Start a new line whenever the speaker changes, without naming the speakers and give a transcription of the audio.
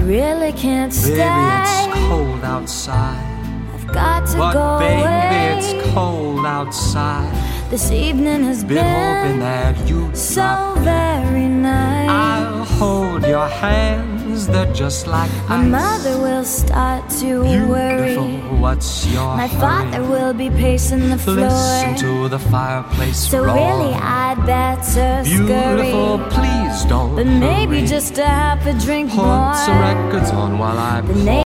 really can't stay.
Baby, it's cold outside.
I've got to
But
go
baby,
away.
it's cold outside.
This evening has
Been hoping
been
that you'd
so
drop.
very nice.
I'll hold your hands, they're just like
My
ice.
mother will start to worry.
Beautiful, what's your
My
hurry?
father will be pacing the floor.
Listen to the fireplace
So
roar.
really I'd better
Beautiful,
scurry.
please don't
But maybe
hurry.
just a half a drink
Put
more.
some records on while I
The
pour.